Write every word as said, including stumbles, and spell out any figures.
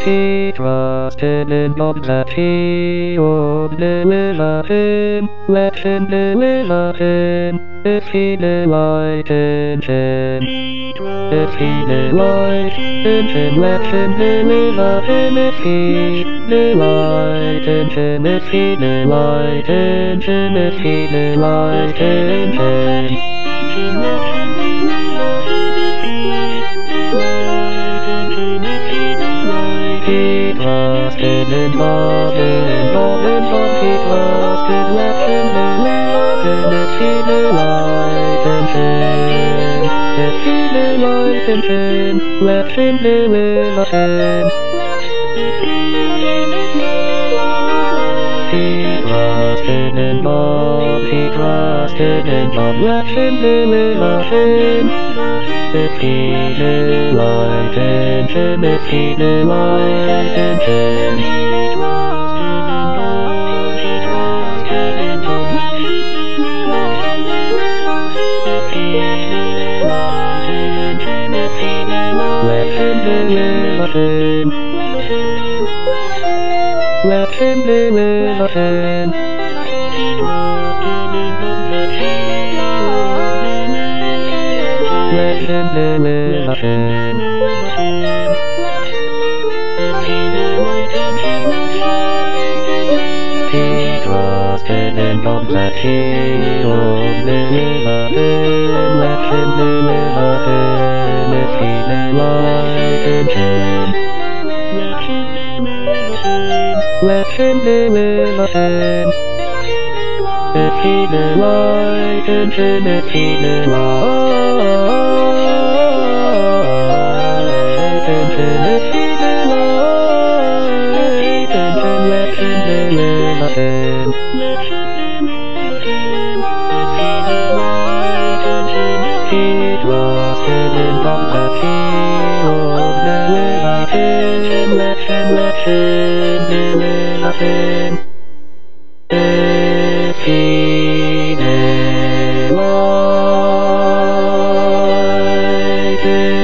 He trusted in God that he would deliver him. Let him deliver him, if he delight in him. If he delight in him, let him deliver him. If he delight in him, if he delight in him, if he delight in him. He trusted in God, in God, in God he trusted. Let him delight in him, if he delight in him. If he delight in him, let him deliver him. He trusted in God, he trusted in God, let him deliver him. If he delight in him, if he delight in him. Let him deliver him. Let him deliver him. Let him deliver him. He trusted in God that he would deliver him. Let him deliver him, if he delight in him. Let him deliver him. If he delight in him, if he delight in him, if he delight in him, let him deliver him. He trusted in God that he would deliver him. Let him, let him deliver him. If he delight in